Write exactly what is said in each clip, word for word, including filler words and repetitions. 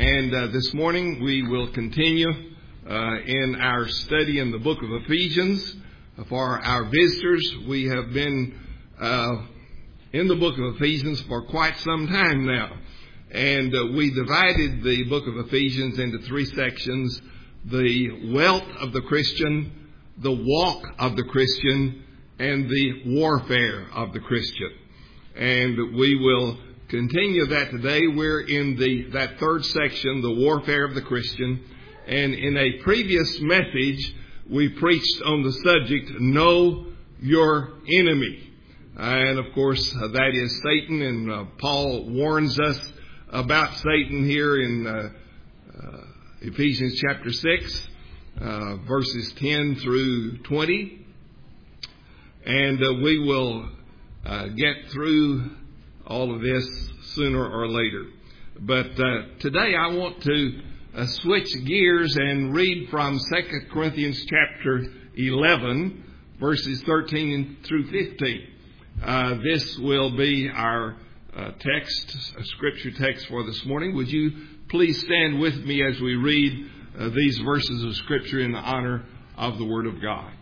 And uh, this morning we will continue uh, in our study in the book of Ephesians. For our visitors, we have been uh, in the book of Ephesians for quite some time now. And uh, we divided the book of Ephesians into three sections: the wealth of the Christian, the walk of the Christian, and the warfare of the Christian. And we will continue that today. We're in the that third section, the warfare of the Christian. And in a previous message, we preached on the subject, know your enemy. And of course, uh, that is Satan. And uh, Paul warns us about Satan here in uh, uh, Ephesians chapter six, uh, verses ten through twenty. And uh, we will uh, get through all of this sooner or later. But uh, today I want to uh, switch gears and read from Second Corinthians chapter eleven, verses thirteen through fifteen. Uh, this will be our uh, text, a scripture text for this morning. Would you please stand with me as we read uh, these verses of scripture in honor of the Word of God.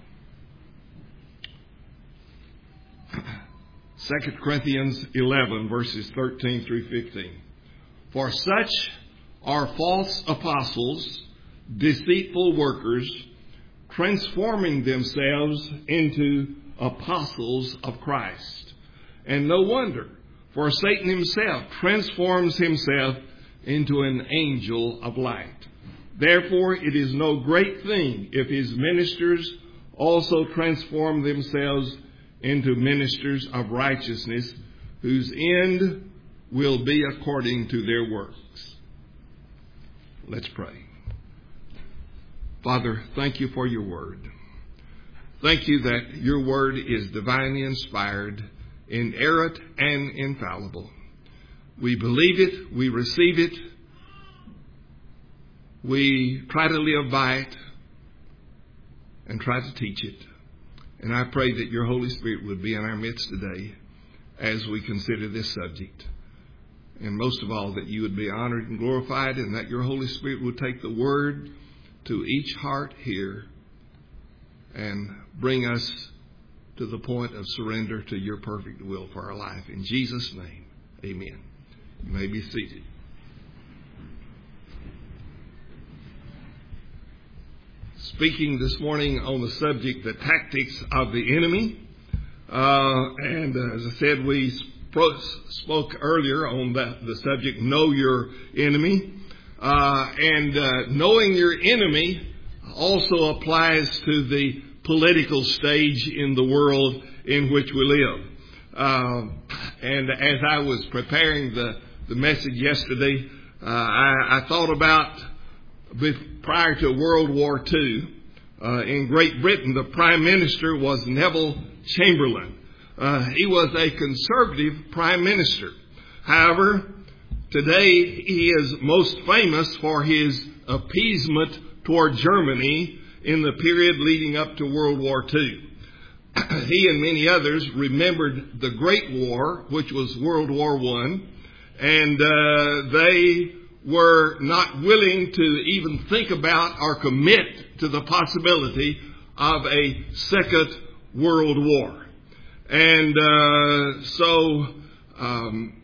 Second Corinthians eleven, verses thirteen through fifteen. For such are false apostles, deceitful workers, transforming themselves into apostles of Christ. And no wonder, for Satan himself transforms himself into an angel of light. Therefore, it is no great thing if his ministers also transform themselves into ministers of righteousness, whose end will be according to their works. Let's pray. Father, thank you for your word. Thank you that your word is divinely inspired, inerrant, and infallible. We believe it, we receive it, we try to live by it, and try to teach it. And I pray that your Holy Spirit would be in our midst today as we consider this subject. And most of all, that you would be honored and glorified, and that your Holy Spirit would take the word to each heart here and bring us to the point of surrender to your perfect will for our life. In Jesus' name, amen. You may be seated. Speaking this morning on the subject, the tactics of the enemy. Uh, and uh, as I said, we sp- spoke earlier on the, the subject, know your enemy. Uh, and uh, knowing your enemy also applies to the political stage in the world in which we live. Uh, and as I was preparing the, the message yesterday, uh, I, I thought about prior to World War Two, uh, in Great Britain, the Prime Minister was Neville Chamberlain. Uh, he was a conservative Prime Minister. However, today he is most famous for his appeasement toward Germany in the period leading up to World War Two. He and many others remembered the Great War, which was World War One, and uh, they were not willing to even think about or commit to the possibility of a second world war. And uh, so um,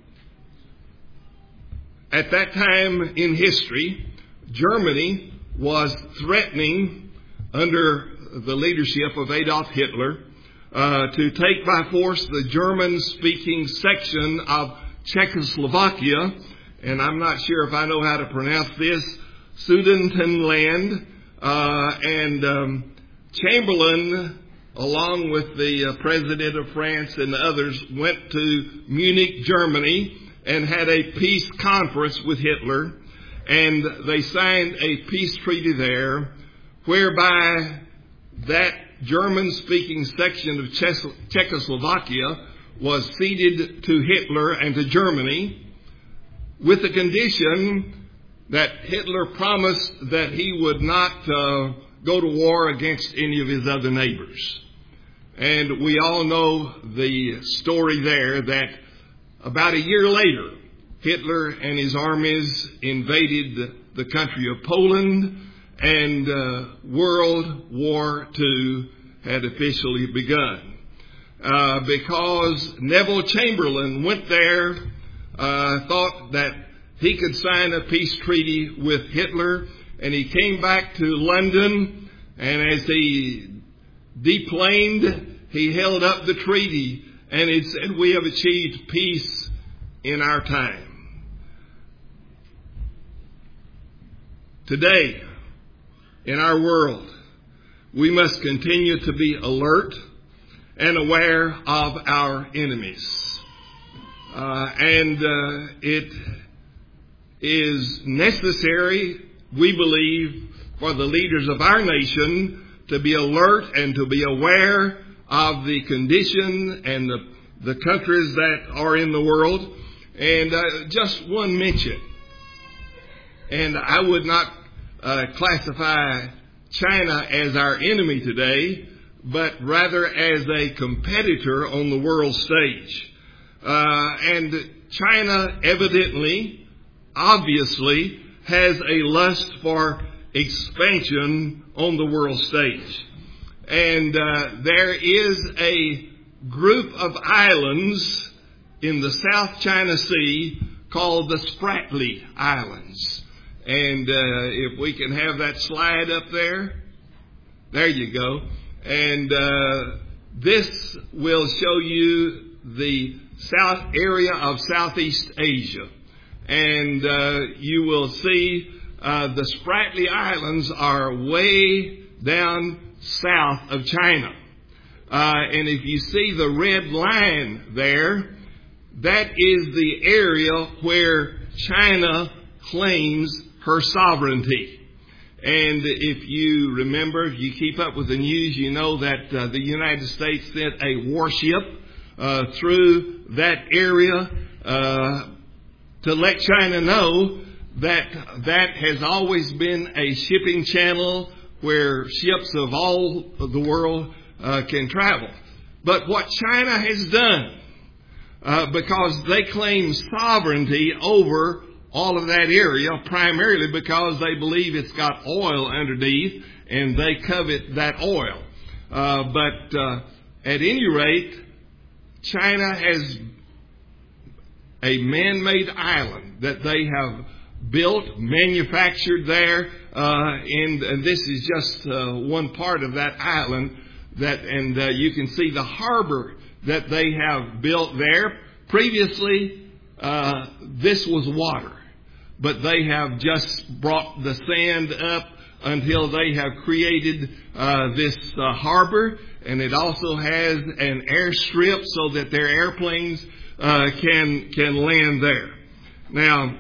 at that time in history, Germany was threatening, under the leadership of Adolf Hitler, uh, to take by force the German-speaking section of Czechoslovakia. And I'm not sure if I know how to pronounce this, Sudetenland. Uh, and um, Chamberlain, along with the uh, President of France and others, went to Munich, Germany, and had a peace conference with Hitler. And they signed a peace treaty there, whereby that German-speaking section of Czechoslovakia was ceded to Hitler and to Germany, with the condition that Hitler promised that he would not uh, go to war against any of his other neighbors. And we all know the story there, that about a year later, Hitler and his armies invaded the, the country of Poland, and uh, World War Two had officially begun. Uh, because Neville Chamberlain went there, uh, thought that he could sign a peace treaty with Hitler, and he came back to London, and as he deplaned, he held up the treaty, and it said, "We have achieved peace in our time." Today, in our world, we must continue to be alert and aware of our enemies. Uh, and uh, it is necessary, we believe, for the leaders of our nation to be alert and to be aware of the condition and the, the countries that are in the world. And uh, just one mention. And I would not uh, classify China as our enemy today, but rather as a competitor on the world stage. Uh, and China evidently, obviously, has a lust for expansion on the world stage. And uh, there is a group of islands in the South China Sea called the Spratly Islands. And uh, if we can have that slide up there, there you go. And uh, this will show you the south area of Southeast Asia. And uh, you will see uh, the Spratly Islands are way down south of China. Uh, and if you see the red line there, that is the area where China claims her sovereignty. And if you remember, if you keep up with the news, you know that uh, the United States sent a warship uh, through that area uh, to let China know that that has always been a shipping channel where ships of all of the world uh, can travel. But what China has done, uh, because they claim sovereignty over all of that area, primarily because they believe it's got oil underneath and they covet that oil. Uh, but uh, at any rate, China has a man-made island that they have built, manufactured there, uh, and, and this is just uh, one part of that island. That, and uh, you can see the harbor that they have built there. Previously, uh, this was water. But they have just brought the sand up until they have created uh, this uh, harbor. And it also has an airstrip so that their airplanes uh, can can land there. Now,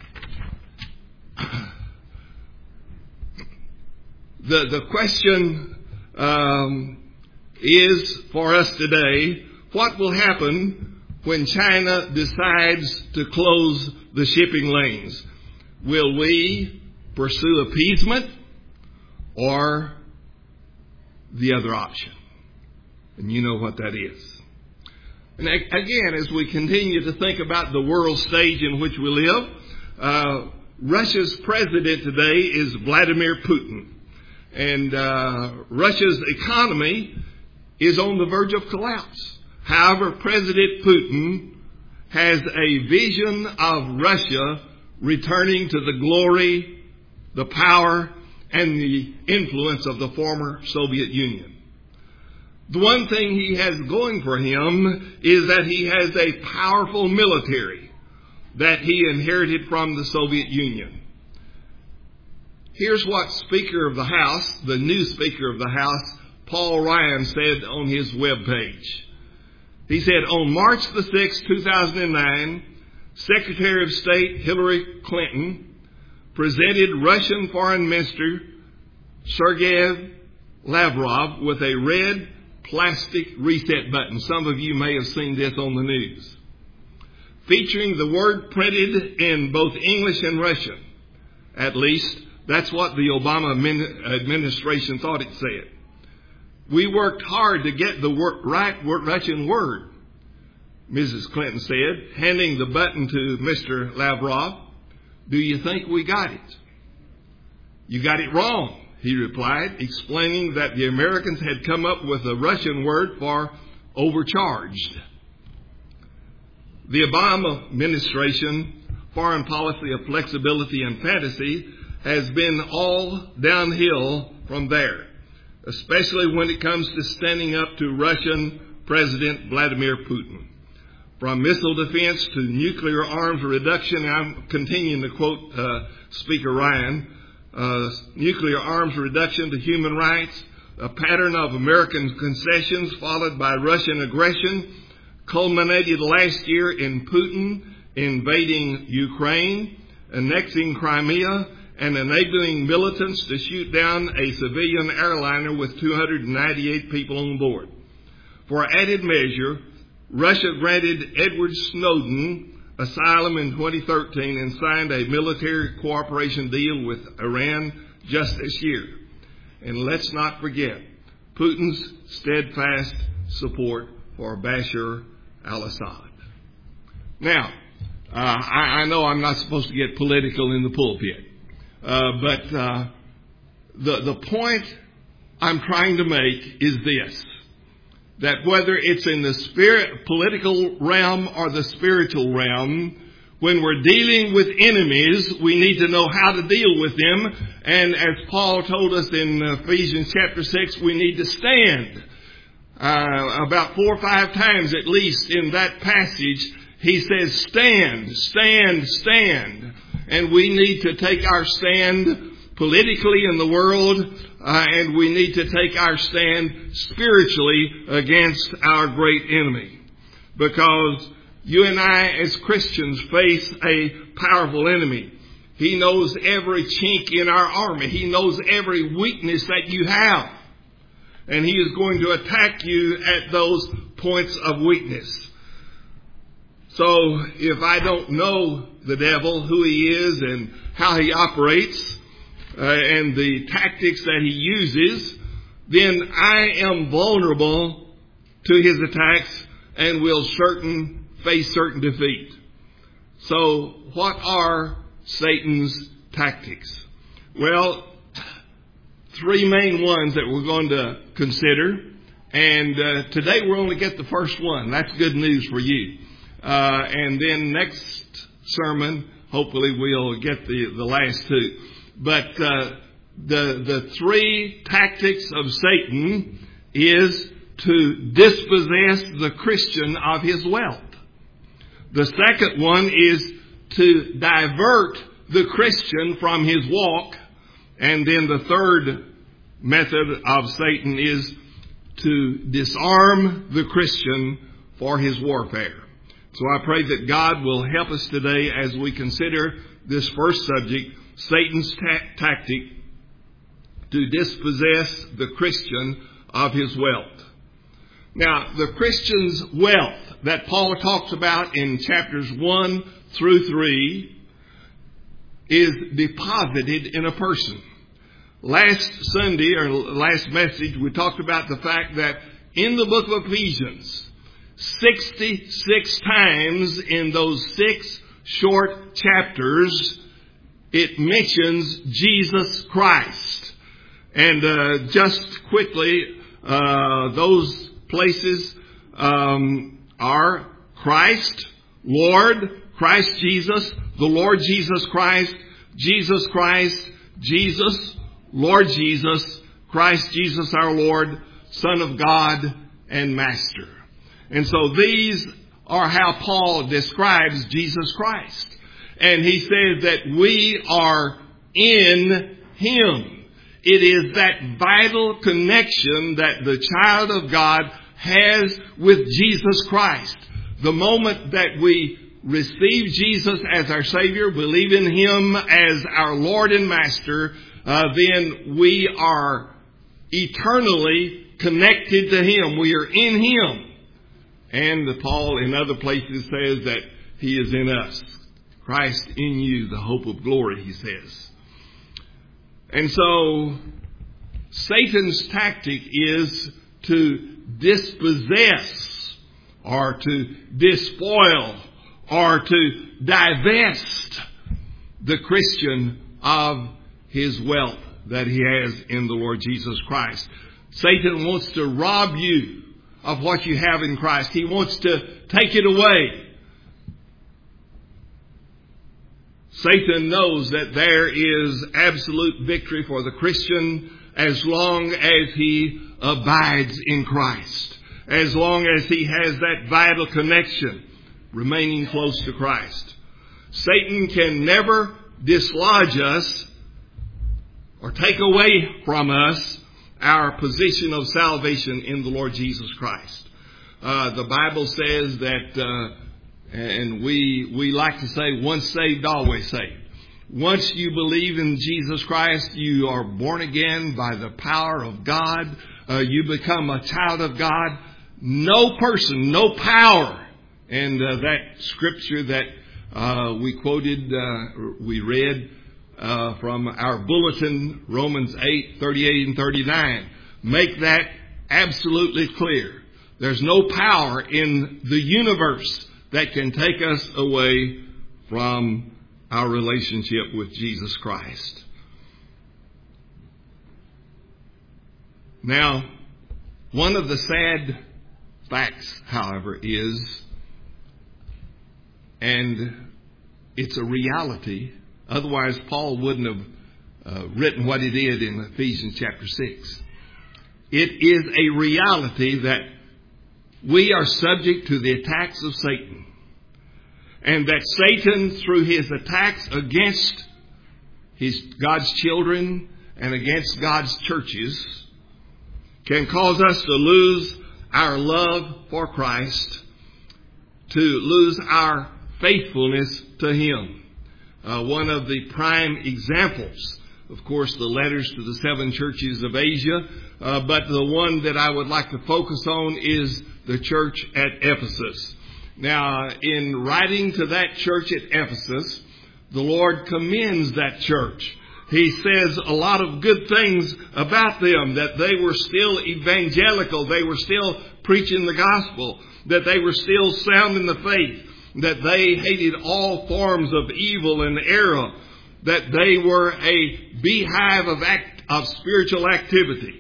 the the question um, is for us today: what will happen when China decides to close the shipping lanes? Will we pursue appeasement or the other option? And you know what that is. And again, as we continue to think about the world stage in which we live, uh, Russia's president today is Vladimir Putin. And uh, Russia's economy is on the verge of collapse. However, President Putin has a vision of Russia returning to the glory, the power, and the influence of the former Soviet Union. The one thing he has going for him is that he has a powerful military that he inherited from the Soviet Union. Here's what Speaker of the House, the new Speaker of the House, Paul Ryan, said on his webpage. He said, on March the sixth, two thousand nine, Secretary of State Hillary Clinton presented Russian Foreign Minister Sergei Lavrov with a red plastic reset button. Some of you may have seen this on the news. Featuring the word printed in both English and Russian. At least, that's what the Obama administration thought it said. We worked hard to get the right Russian word. Missus Clinton said, handing the button to Mister Lavrov, "Do you think we got it?" "You got it wrong," he replied, explaining that the Americans had come up with a Russian word for overcharged. The Obama administration foreign policy of flexibility and fantasy has been all downhill from there, especially when it comes to standing up to Russian President Vladimir Putin. From missile defense to nuclear arms reduction, I'm continuing to quote uh, Speaker Ryan, uh, nuclear arms reduction to human rights, a pattern of American concessions followed by Russian aggression, culminated last year in Putin invading Ukraine, annexing Crimea, and enabling militants to shoot down a civilian airliner with two hundred ninety-eight people on board. For added measure, Russia granted Edward Snowden asylum in twenty thirteen and signed a military cooperation deal with Iran just this year. And let's not forget Putin's steadfast support for Bashar al-Assad. Now, uh, I, I know I'm not supposed to get political in the pulpit, uh, but uh, the, the point I'm trying to make is this, that whether it's in the spirit, political realm or the spiritual realm, when we're dealing with enemies, we need to know how to deal with them. And as Paul told us in Ephesians chapter six, we need to stand. Uh, about four or five times at least in that passage, he says, stand, stand, stand. And we need to take our stand politically in the world, uh, and we need to take our stand spiritually against our great enemy. Because you and I as Christians face a powerful enemy. He knows every chink in our armor. He knows every weakness that you have. And he is going to attack you at those points of weakness. So if I don't know the devil, who he is and how he operates, uh, and the tactics that he uses, then I am vulnerable to his attacks and will certain face certain defeat. So what are Satan's tactics? Well, three main ones that we're going to consider. And uh, today we'll only get the first one. That's good news for you. Uh, and then next sermon, hopefully we'll get the, the last two. But uh, the, the three tactics of Satan is to dispossess the Christian of his wealth. The second one is to divert the Christian from his walk. And then the third method of Satan is to disarm the Christian for his warfare. So I pray that God will help us today as we consider this first subject, Satan's ta- tactic to dispossess the Christian of his wealth. Now, the Christian's wealth that Paul talks about in chapters one through three is deposited in a person. Last Sunday, or last message, we talked about the fact that in the book of Ephesians, sixty-six times in those six short chapters, it mentions Jesus Christ. And uh, just quickly, uh, those places um, are Christ, Lord, Christ Jesus, the Lord Jesus Christ, Jesus Christ, Jesus, Lord Jesus, Christ Jesus our Lord, Son of God and Master. And so these are how Paul describes Jesus Christ. And he says that we are in Him. It is that vital connection that the child of God has with Jesus Christ. The moment that we receive Jesus as our Savior, believe in Him as our Lord and Master, uh, then we are eternally connected to Him. We are in Him. And Paul in other places says that He is in us. Christ in you, the hope of glory, he says. And so Satan's tactic is to dispossess or to despoil or to divest the Christian of his wealth that he has in the Lord Jesus Christ. Satan wants to rob you of what you have in Christ. He wants to take it away. Satan knows that there is absolute victory for the Christian as long as he abides in Christ, as long as he has that vital connection remaining close to Christ. Satan can never dislodge us or take away from us our position of salvation in the Lord Jesus Christ. Uh, the Bible says that, uh, and we we like to say, once saved, always saved. Once you believe in Jesus Christ, you are born again by the power of God. Uh, you become a child of God. No person, no power. And uh, that scripture that uh, we quoted, uh, we read uh, from our bulletin, Romans eight, thirty-eight and thirty-nine, make that absolutely clear. There's no power in the universe that can take us away from our relationship with Jesus Christ. Now, one of the sad facts, however, is, and it's a reality, otherwise Paul wouldn't have uh, written what he did in Ephesians chapter six. It is a reality that we are subject to the attacks of Satan. And that Satan, through his attacks against his God's children and against God's churches, can cause us to lose our love for Christ, to lose our faithfulness to Him. Uh, one of the prime examples, of course, the letters to the seven churches of Asia, uh, but the one that I would like to focus on is the church at Ephesus. Now, in writing to that church at Ephesus, the Lord commends that church. He says a lot of good things about them, that they were still evangelical, they were still preaching the gospel, that they were still sound in the faith, that they hated all forms of evil and error, that they were a beehive of, act, of spiritual activity.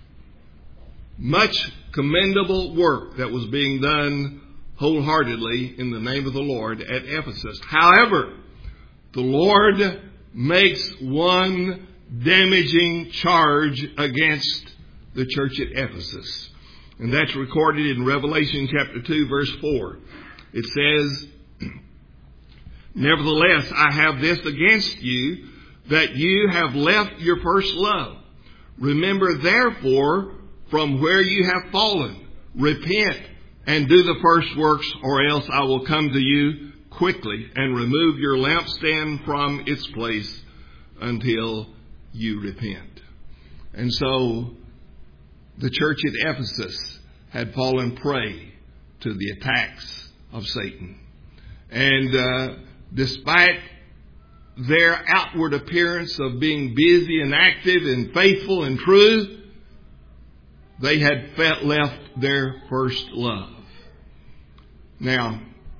Much commendable work that was being done wholeheartedly in the name of the Lord at Ephesus. However, the Lord makes one damaging charge against the church at Ephesus. And that's recorded in Revelation chapter two, verse four. It says, "Nevertheless, I have this against you, that you have left your first love. Remember therefore from where you have fallen. Repent and do the first works, or else I will come to you quickly and remove your lampstand from its place until you repent." And so the church at Ephesus had fallen prey to the attacks of Satan. And uh, despite their outward appearance of being busy and active and faithful and true, they had left their first love. Now,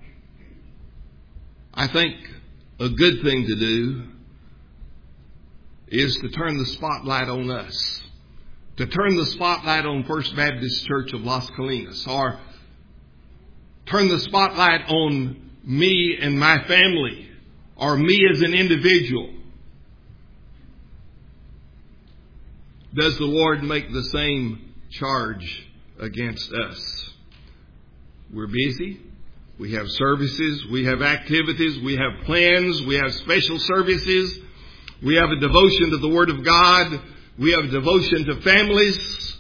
I think a good thing to do is to turn the spotlight on us. To turn the spotlight on First Baptist Church of Las Colinas. Or turn the spotlight on me and my family. Or me as an individual. Does the Lord make the same charge against us? We're busy. We have services. We have activities. We have plans. We have special services. We have a devotion to the Word of God. We have a devotion to families.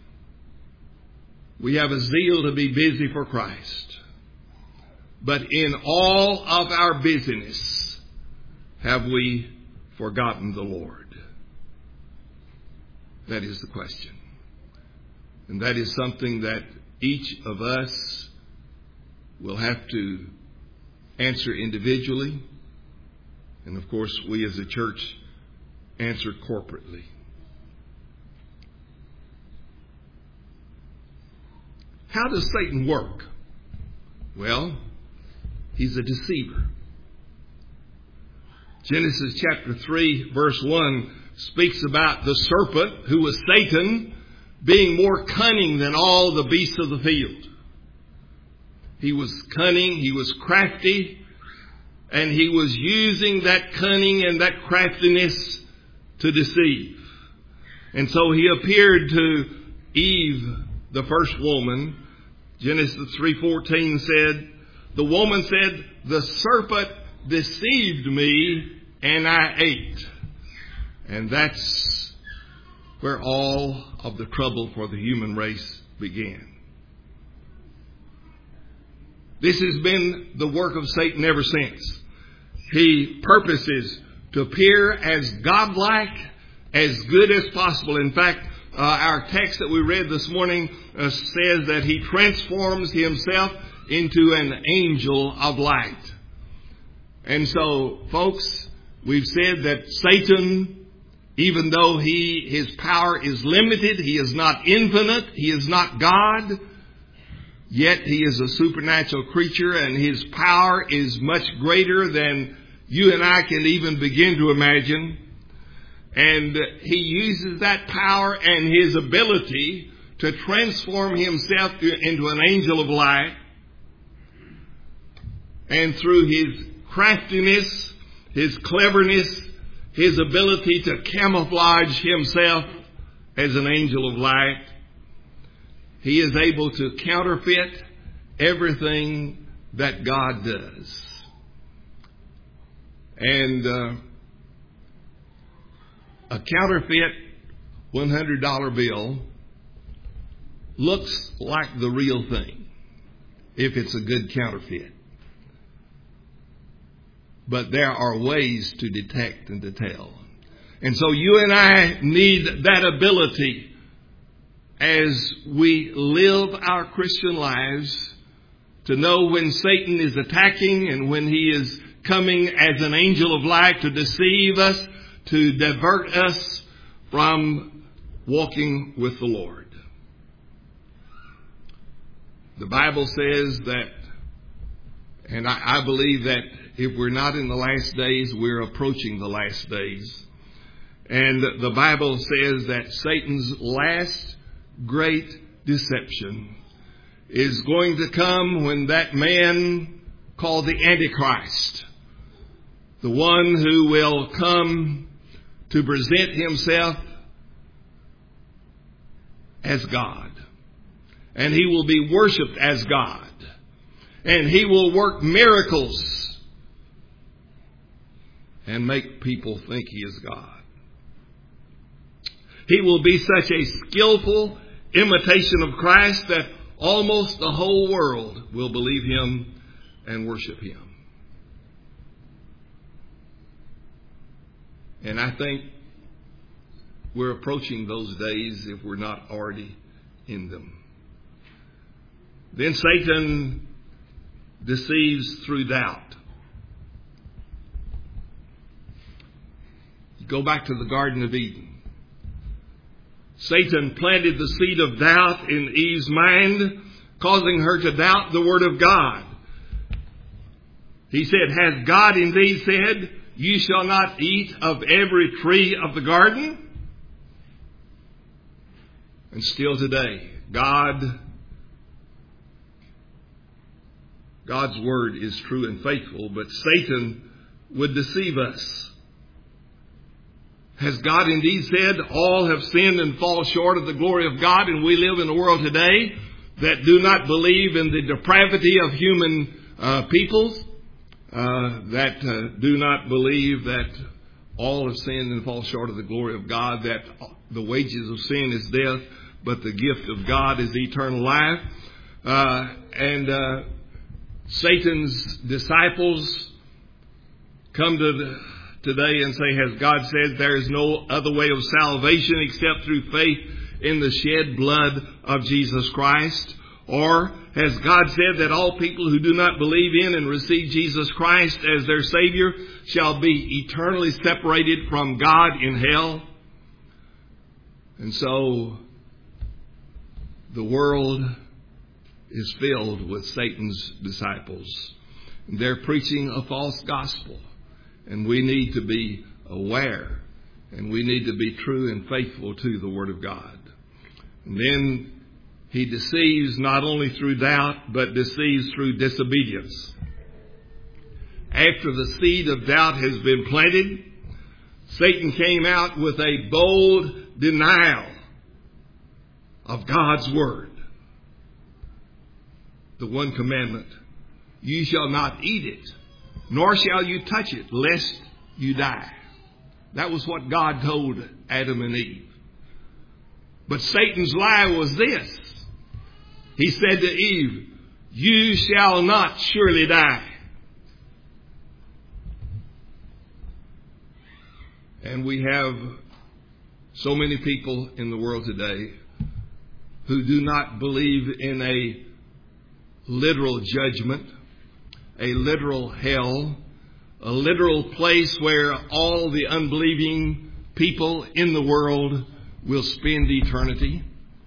We have a zeal to be busy for Christ. But in all of our busyness, have we forgotten the Lord? That is the question. And that is something that each of us will have to answer individually. And of course, we as a church answer corporately. How does Satan work? Well, he's a deceiver. Genesis chapter three, verse one speaks about the serpent, who was Satan, being more cunning than all the beasts of the field. He was cunning, he was crafty, and he was using that cunning and that craftiness to deceive. And so he appeared to Eve, the first woman. Genesis three fourteen said, the woman said, the serpent deceived me and I ate. And that's where all of the trouble for the human race began. This has been the work of Satan ever since. He purposes to appear as godlike, as good as possible. In fact, uh, our text that we read this morning uh, says that he transforms himself into an angel of light. And so, folks, we've said that Satan, even though he his power is limited, he is not infinite, he is not God, yet he is a supernatural creature, and his power is much greater than you and I can even begin to imagine. And he uses that power and his ability to transform himself into an angel of light. And through his craftiness, his cleverness, his ability to camouflage himself as an angel of light, he is able to counterfeit everything that God does. And uh, a counterfeit one hundred dollar bill looks like the real thing if it's a good counterfeit. But there are ways to detect and to tell. And so you and I need that ability as we live our Christian lives to know when Satan is attacking and when he is coming as an angel of light to deceive us, to divert us from walking with the Lord. The Bible says that, and I, I believe that if we're not in the last days, we're approaching the last days. And the Bible says that Satan's last great deception is going to come when that man called the Antichrist, the one who will come to present himself as God. And he will be worshipped as God. And he will work miracles and make people think he is God. He will be such a skillful imitation of Christ that almost the whole world will believe him and worship him. And I think we're approaching those days if we're not already in them. Then Satan deceives through doubt. Go back to the Garden of Eden. Satan planted the seed of doubt in Eve's mind, causing her to doubt the Word of God. He said, has God indeed said, you shall not eat of every tree of the garden? And still today, God, God's Word is true and faithful, but Satan would deceive us. Has God indeed said, all have sinned and fall short of the glory of God? And we live in a world today that do not believe in the depravity of human uh, peoples, uh, that uh, do not believe that all have sinned and fall short of the glory of God, that the wages of sin is death, but the gift of God is eternal life. Uh, and uh, Satan's disciples come to the today and say, has God said there is no other way of salvation except through faith in the shed blood of Jesus Christ? Or has God said that all people who do not believe in and receive Jesus Christ as their Savior shall be eternally separated from God in hell? And so the world is filled with Satan's disciples. They're preaching a false gospel, and we need to be aware, and we need to be true and faithful to the Word of God. And then he deceives not only through doubt, but deceives through disobedience. After the seed of doubt has been planted, Satan came out with a bold denial of God's Word. The one commandment, you shall not eat it, nor shall you touch it, lest you die. That was what God told Adam and Eve. But Satan's lie was this. He said to Eve, you shall not surely die. And we have so many people in the world today who do not believe in a literal judgment, a literal hell, a literal place where all the unbelieving people in the world will spend eternity.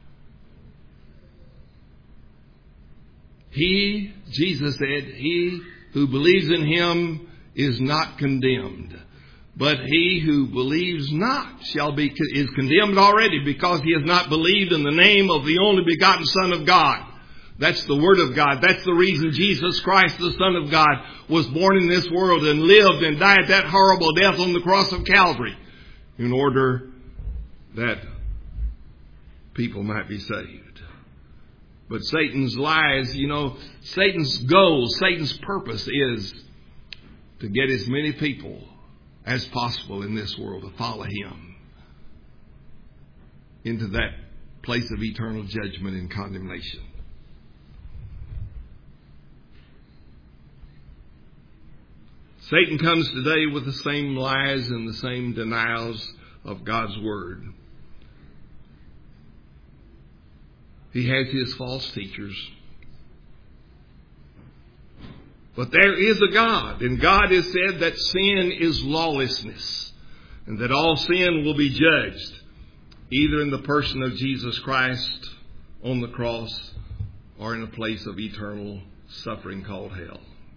He, Jesus said, he who believes in him is not condemned. But he who believes not shall be, is condemned already, because he has not believed in the name of the only begotten Son of God. That's the Word of God. That's the reason Jesus Christ, the Son of God, was born in this world and lived and died that horrible death on the cross of Calvary, in order that people might be saved. But Satan's lies, you know, Satan's goal, Satan's purpose is to get as many people as possible in this world to follow him into that place of eternal judgment and condemnation. Satan comes today with the same lies and the same denials of God's Word. He has his false teachers. But there is a God, and God has said that sin is lawlessness, and that all sin will be judged, either in the person of Jesus Christ on the cross or in a place of eternal suffering called hell.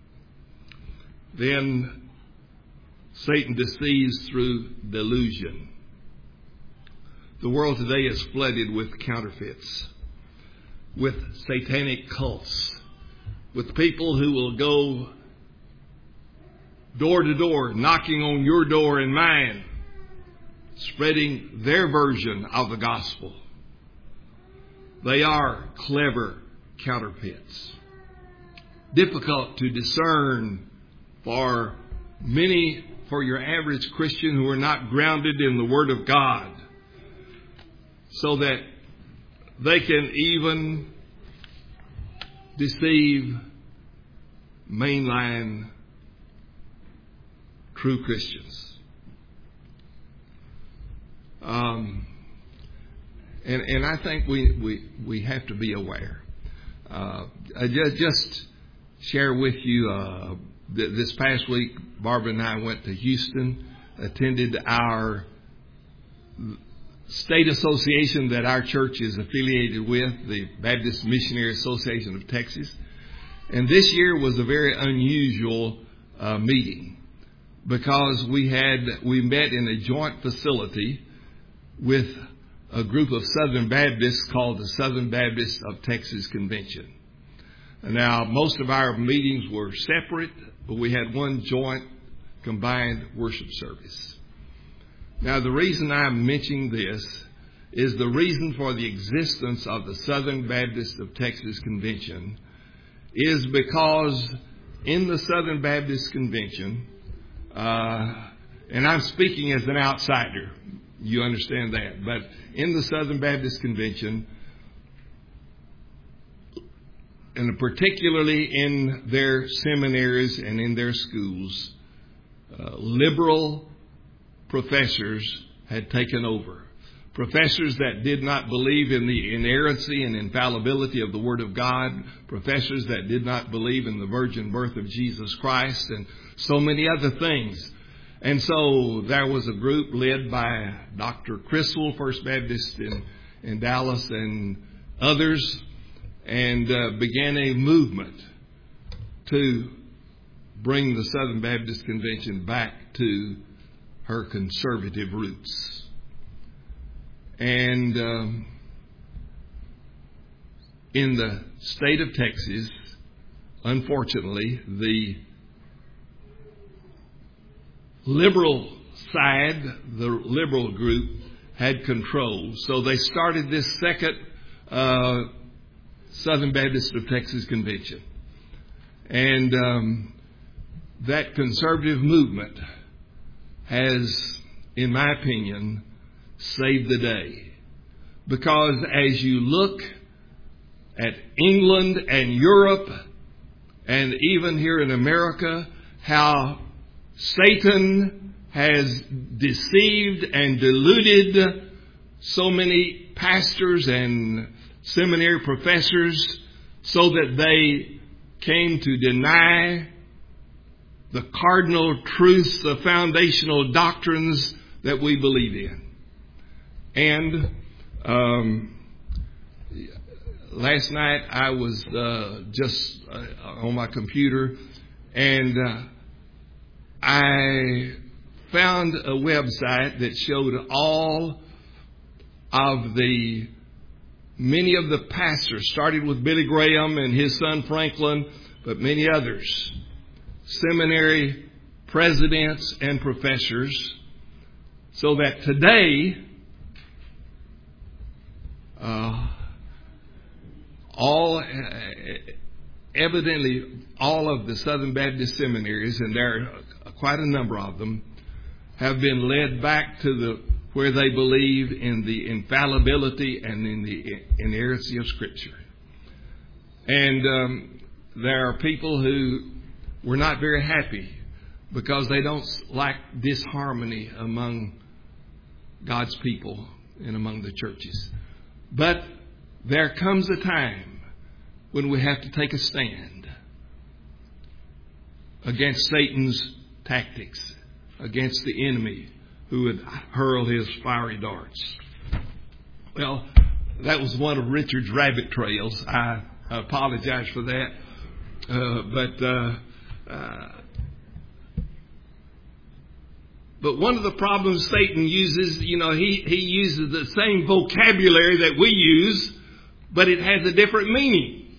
Then Satan deceives through delusion. The world today is flooded with counterfeits, with satanic cults, with people who will go door to door, knocking on your door and mine, spreading their version of the gospel. They are clever counterfeits, difficult to discern for many, for your average Christian who are not grounded in the Word of God, so that they can even deceive mainline true Christians. Um, and, and I think we, we, we have to be aware. Uh, I just, just share with you, uh, th- this past week, Barbara and I went to Houston, attended our state association that our church is affiliated with, the Baptist Missionary Association of Texas. And this year was a very unusual uh, meeting, because we had we met in a joint facility with a group of Southern Baptists called the Southern Baptists of Texas Convention. Now, most of our meetings were separate, but we had one joint combined worship service. Now, the reason I'm mentioning this is the reason for the existence of the Southern Baptist of Texas Convention is because in the Southern Baptist Convention, uh, and I'm speaking as an outsider, you understand that, but in the Southern Baptist Convention, and particularly in their seminaries and in their schools, uh, liberal professors had taken over. Professors that did not believe in the inerrancy and infallibility of the Word of God. Professors that did not believe in the virgin birth of Jesus Christ, and so many other things. And so there was a group led by Doctor Criswell, First Baptist in, in Dallas, and others. and uh, began a movement to bring the Southern Baptist Convention back to her conservative roots. And um, in the state of Texas, unfortunately, the liberal side, the liberal group, had control. So they started this second uh, Southern Baptist of Texas Convention. And um, that conservative movement has, in my opinion, saved the day. Because as you look at England and Europe, and even here in America, how Satan has deceived and deluded so many pastors and seminary professors so that they came to deny the cardinal truths, the foundational doctrines that we believe in. And um, last night I was uh, just uh, on my computer, and uh, I found a website that showed all of the many of the pastors, started with Billy Graham and his son Franklin, but many others, seminary presidents and professors, so that today uh, all uh, evidently all of the Southern Baptist seminaries, and there are quite a number of them, have been led back to the where they believe in the infallibility and in the inerrancy of Scripture. And um, there are people who were not very happy because they don't like disharmony among God's people and among the churches. But there comes a time when we have to take a stand against Satan's tactics, against the enemy who would hurl his fiery darts. Well, that was one of Richard's rabbit trails. I apologize for that. Uh, but uh, uh, but one of the problems Satan uses, you know, he, he uses the same vocabulary that we use, but it has a different meaning.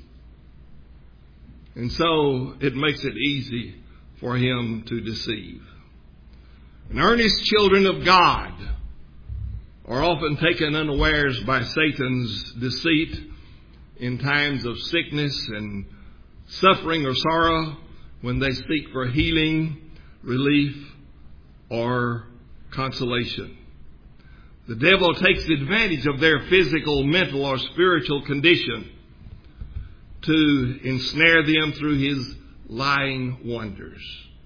And so it makes it easy for him to deceive. And earnest children of God are often taken unawares by Satan's deceit in times of sickness and suffering or sorrow, when they seek for healing, relief, or consolation. The devil takes advantage of their physical, mental, or spiritual condition to ensnare them through his lying wonders.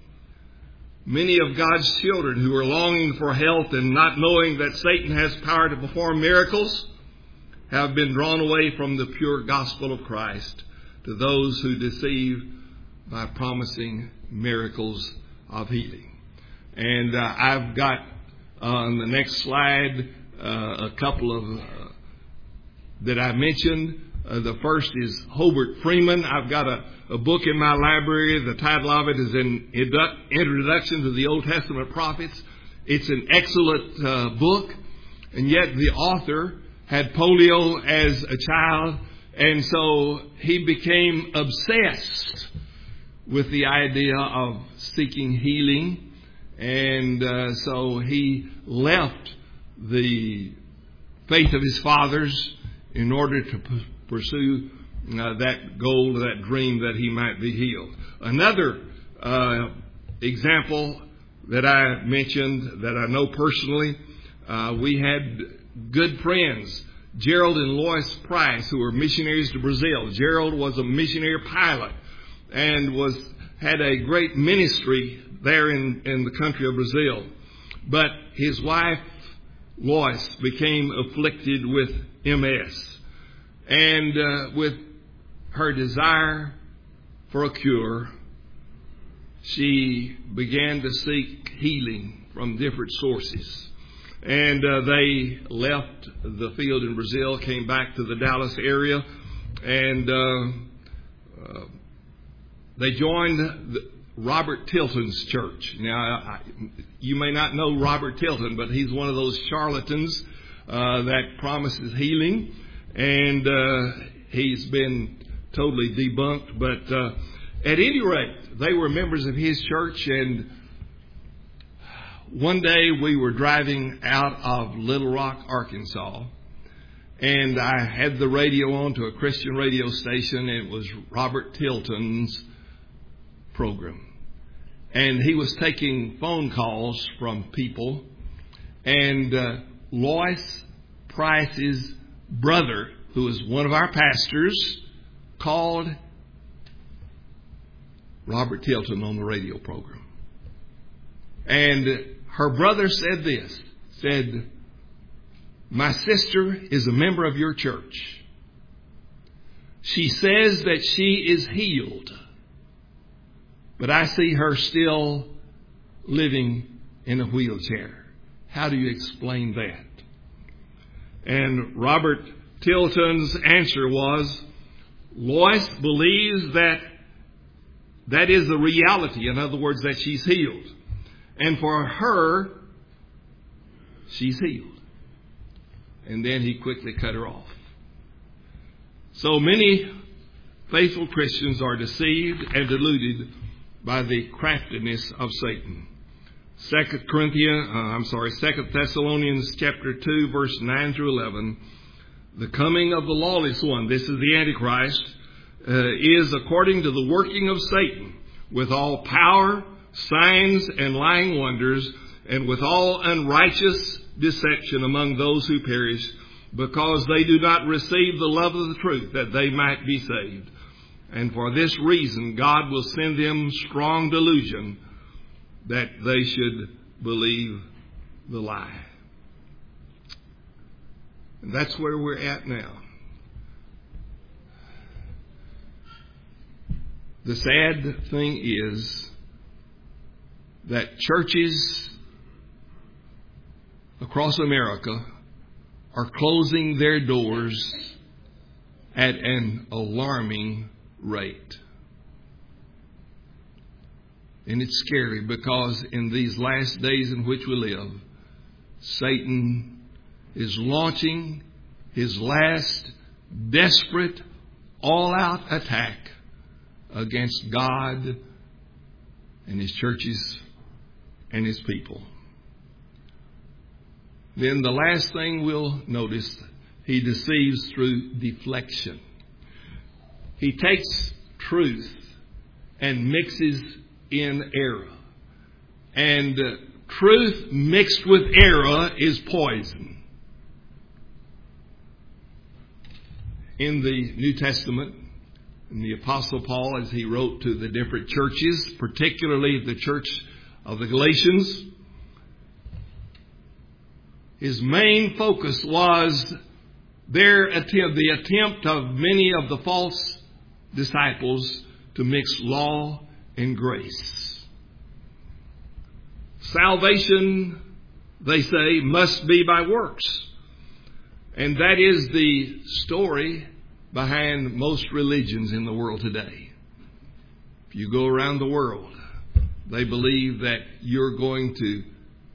Many of God's children who are longing for health and not knowing that Satan has power to perform miracles have been drawn away from the pure gospel of Christ to those who deceive by promising miracles of healing. And uh, I've got uh, on the next slide uh, a couple of uh, that I mentioned. Uh, the first is Hobart Freeman. I've got a, a book in my library. The title of it is an Introduction to the Old Testament Prophets. It's an excellent uh, book, and yet the author had polio as a child, and so he became obsessed with the idea of seeking healing, and uh, so he left the faith of his fathers in order to p- pursue uh, that goal, that dream that he might be healed. Another uh, example that I mentioned that I know personally, uh, we had good friends, Gerald and Lois Price, who were missionaries to Brazil. Gerald was a missionary pilot and was had a great ministry there in, in the country of Brazil. But his wife, Lois, became afflicted with M S. And uh, with her desire for a cure, she began to seek healing from different sources. And uh, they left the field in Brazil, came back to the Dallas area, and uh, uh, they joined the, Robert Tilton's church. Now, I, you may not know Robert Tilton, but he's one of those charlatans uh, that promises healing, and uh, he's been totally debunked. But uh, at any rate, they were members of his church, and one day we were driving out of Little Rock, Arkansas, and I had the radio on to a Christian radio station, and it was Robert Tilton's program. And he was taking phone calls from people, and uh, Lois Price's brother, who is one of our pastors, called Robert Tilton on the radio program. And her brother said this, said, "My sister is a member of your church. She says that she is healed, but I see her still living in a wheelchair. How do you explain that?" And Robert Tilton's answer was, "Lois believes that that is the reality. In other words, that she's healed. And for her, she's healed." And then he quickly cut her off. So many faithful Christians are deceived and deluded by the craftiness of Satan. Second Corinthians, uh, I'm sorry, Second Thessalonians chapter two, verse nine through eleven. The coming of the lawless one, this is the Antichrist, uh, is according to the working of Satan, with all power, signs, and lying wonders, and with all unrighteous deception among those who perish, because they do not receive the love of the truth, that they might be saved. And for this reason, God will send them strong delusion, that they should believe the lie. And that's where we're at now. The sad thing is that churches across America are closing their doors at an alarming rate. And it's scary because in these last days in which we live, Satan is launching his last desperate, all-out attack against God and His churches and His people. Then the last thing we'll notice, he deceives through deflection. He takes truth and mixes in error. And uh, truth mixed with error is poison. In the New Testament, in the Apostle Paul, as he wrote to the different churches, particularly the church of the Galatians, his main focus was their attempt, the attempt of many of the false disciples to mix law and grace. Salvation, they say, must be by works. And that is the story behind most religions in the world today. If you go around the world, they believe that you're going to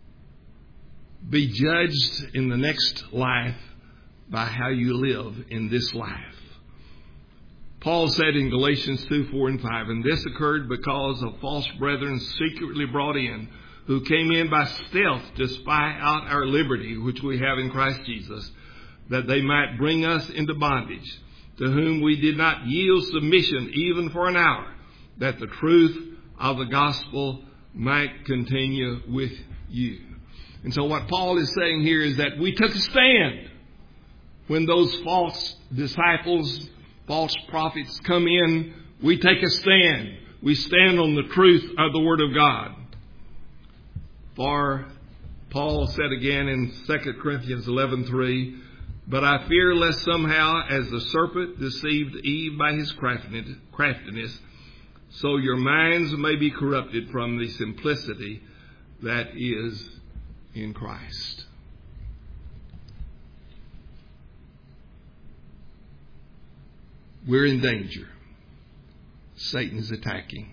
be judged in the next life by how you live in this life. Paul said in Galatians two, four, and five, "And this occurred because of false brethren secretly brought in, who came in by stealth to spy out our liberty, which we have in Christ Jesus, that they might bring us into bondage, to whom we did not yield submission even for an hour, that the truth of the gospel might continue with you." And so what Paul is saying here is that we took a stand when those false disciples, false prophets come in. We take a stand. We stand on the truth of the Word of God. For Paul said again in Second Corinthians eleven three, "But I fear lest somehow, as the serpent deceived Eve by his craftiness, so your minds may be corrupted from the simplicity that is in Christ." we're in danger. Satan is attacking.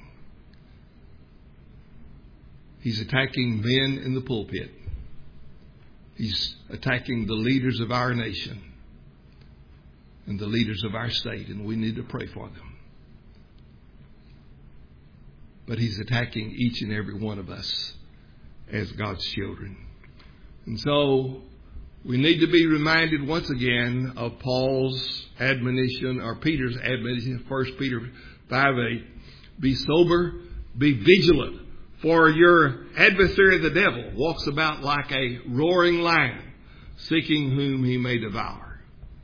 He's attacking men in the pulpit. He's attacking the leaders of our nation and the leaders of our state, and we need to pray for them. But he's attacking each and every one of us as God's children. And so we need to be reminded once again of Paul's admonition, or Peter's admonition, First Peter five eight. Be sober, be vigilant, for your adversary the devil walks about like a roaring lion, seeking whom he may devour.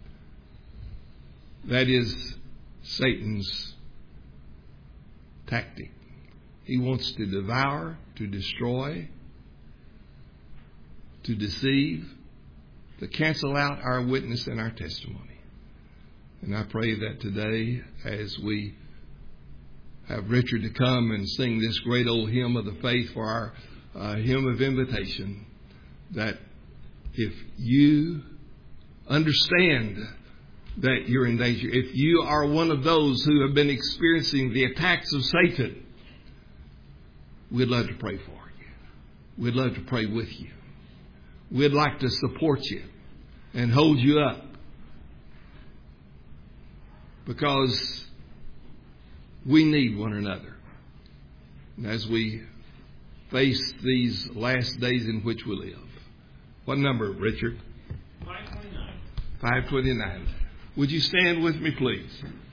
That is Satan's tactic. He wants to devour, to destroy, to deceive, to cancel out our witness and our testimony. And I pray that today, as we have Richard to come and sing this great old hymn of the faith for our uh, hymn of invitation, that if you understand that you're in danger, if you are one of those who have been experiencing the attacks of Satan, we'd love to pray for you. We'd love to pray with you. We'd like to support you and hold you up, because we need one another. And as we face these last days in which we live. What number, Richard? five twenty-nine. five twenty-nine. Would you stand with me, please?